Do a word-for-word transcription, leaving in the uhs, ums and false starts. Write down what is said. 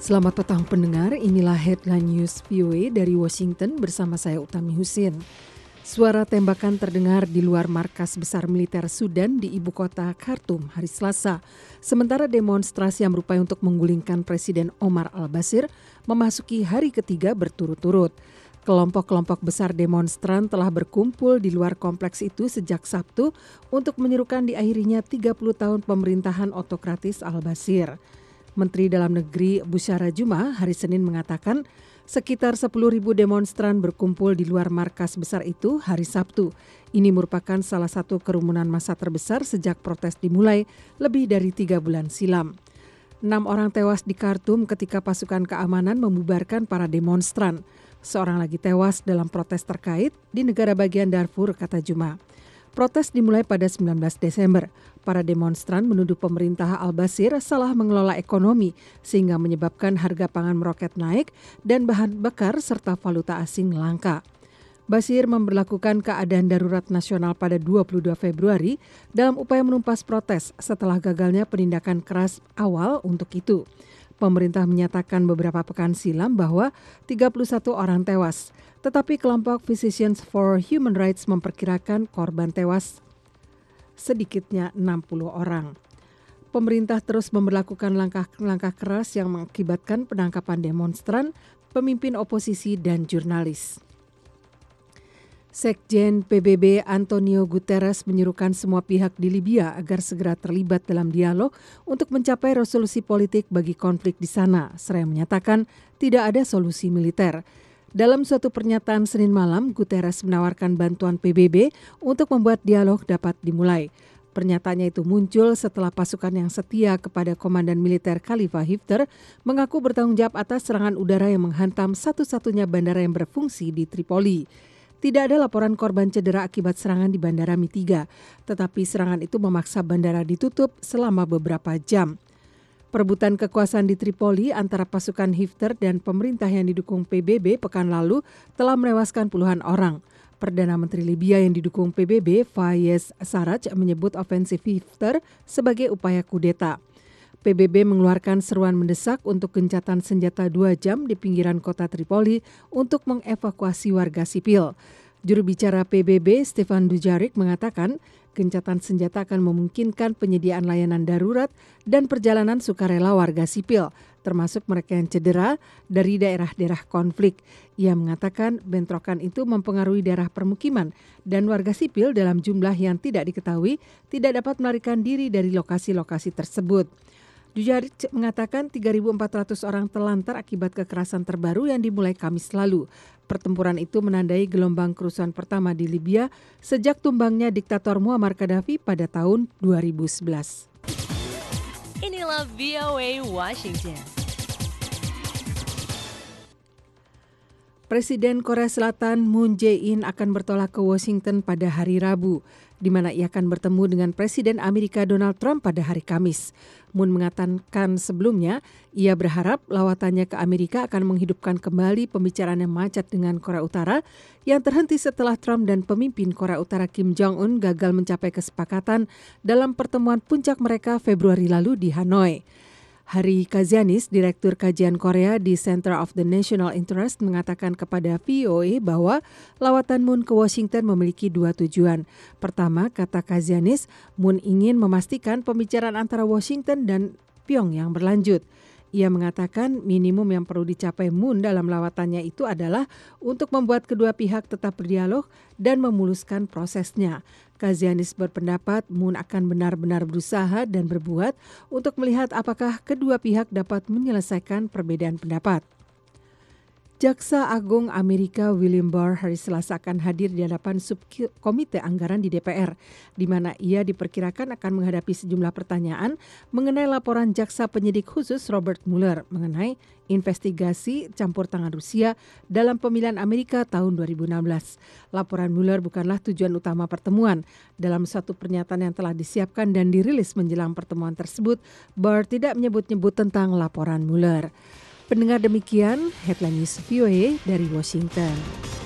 Selamat petang pendengar, inilah Headline News V O A dari Washington bersama saya Utami Husin. Suara tembakan terdengar di luar markas besar militer Sudan di ibu kota Khartoum hari Selasa. Sementara demonstrasi yang berupaya untuk menggulingkan Presiden Omar al-Bashir memasuki hari ketiga berturut-turut. Kelompok-kelompok besar demonstran telah berkumpul di luar kompleks itu sejak Sabtu untuk menyerukan diakhirinya tiga puluh tahun pemerintahan otokratis al-Bashir. Menteri Dalam Negeri Bushara Juma hari Senin mengatakan sekitar sepuluh ribu demonstran berkumpul di luar markas besar itu hari Sabtu. Ini merupakan salah satu kerumunan massa terbesar sejak protes dimulai lebih dari tiga bulan silam. Enam orang tewas di Khartoum ketika pasukan keamanan membubarkan para demonstran. Seorang lagi tewas dalam protes terkait di negara bagian Darfur, kata Juma. Protes dimulai pada sembilan belas Desember. Para demonstran menuduh pemerintah al-Bashir salah mengelola ekonomi sehingga menyebabkan harga pangan meroket naik dan bahan bakar serta valuta asing langka. Bashir memberlakukan keadaan darurat nasional pada dua puluh dua Februari dalam upaya menumpas protes setelah gagalnya penindakan keras awal untuk itu. Pemerintah menyatakan beberapa pekan silam bahwa tiga puluh satu orang tewas, tetapi kelompok Physicians for Human Rights memperkirakan korban tewas sedikitnya enam puluh orang. Pemerintah terus memberlakukan langkah-langkah keras yang mengakibatkan penangkapan demonstran, pemimpin oposisi dan jurnalis. Sekjen P B B Antonio Guterres menyerukan semua pihak di Libya agar segera terlibat dalam dialog untuk mencapai resolusi politik bagi konflik di sana, seraya menyatakan tidak ada solusi militer. Dalam suatu pernyataan Senin malam, Guterres menawarkan bantuan P B B untuk membuat dialog dapat dimulai. Pernyataannya itu muncul setelah pasukan yang setia kepada Komandan Militer Khalifa Haftar mengaku bertanggung jawab atas serangan udara yang menghantam satu-satunya bandara yang berfungsi di Tripoli. Tidak ada laporan korban cedera akibat serangan di Bandara Mitiga, tetapi serangan itu memaksa bandara ditutup selama beberapa jam. Perebutan kekuasaan di Tripoli antara pasukan Haftar dan pemerintah yang didukung P B B pekan lalu telah menewaskan puluhan orang. Perdana Menteri Libya yang didukung P B B, Fayez Sarraj, menyebut ofensif Haftar sebagai upaya kudeta. P B B mengeluarkan seruan mendesak untuk gencatan senjata dua jam di pinggiran kota Tripoli untuk mengevakuasi warga sipil. Juru bicara P B B, Stefan Dujarric, mengatakan gencatan senjata akan memungkinkan penyediaan layanan darurat dan perjalanan sukarela warga sipil, termasuk mereka yang cedera dari daerah-daerah konflik. Ia mengatakan bentrokan itu mempengaruhi daerah permukiman dan warga sipil dalam jumlah yang tidak diketahui tidak dapat melarikan diri dari lokasi-lokasi tersebut. Dujarric mengatakan tiga ribu empat ratus orang terlantar akibat kekerasan terbaru yang dimulai Kamis lalu. Pertempuran itu menandai gelombang kerusuhan pertama di Libya sejak tumbangnya diktator Muammar Gaddafi pada tahun dua ribu sebelas. Inilah V O A Washington. Presiden Korea Selatan Moon Jae-in akan bertolak ke Washington pada hari Rabu, di mana ia akan bertemu dengan Presiden Amerika Donald Trump pada hari Kamis. Moon mengatakan sebelumnya, ia berharap lawatannya ke Amerika akan menghidupkan kembali pembicaraan yang macet dengan Korea Utara yang terhenti setelah Trump dan pemimpin Korea Utara Kim Jong-un gagal mencapai kesepakatan dalam pertemuan puncak mereka Februari lalu di Hanoi. Hari Kazianis, Direktur Kajian Korea di Center of the National Interest, mengatakan kepada V O A bahwa lawatan Moon ke Washington memiliki dua tujuan. Pertama, kata Kazianis, Moon ingin memastikan pembicaraan antara Washington dan Pyongyang berlanjut. Ia mengatakan minimum yang perlu dicapai Moon dalam lawatannya itu adalah untuk membuat kedua pihak tetap berdialog dan memuluskan prosesnya. Kazianis berpendapat Moon akan benar-benar berusaha dan berbuat untuk melihat apakah kedua pihak dapat menyelesaikan perbedaan pendapat. Jaksa Agung Amerika William Barr hari Selasa akan hadir di hadapan subkomite anggaran di D P R, di mana ia diperkirakan akan menghadapi sejumlah pertanyaan mengenai laporan jaksa penyidik khusus Robert Mueller mengenai investigasi campur tangan Rusia dalam pemilihan Amerika tahun dua ribu enam belas. Laporan Mueller bukanlah tujuan utama pertemuan. Dalam satu pernyataan yang telah disiapkan dan dirilis menjelang pertemuan tersebut, Barr tidak menyebut-nyebut tentang laporan Mueller. Pendengar, demikian Headline News V O A dari Washington.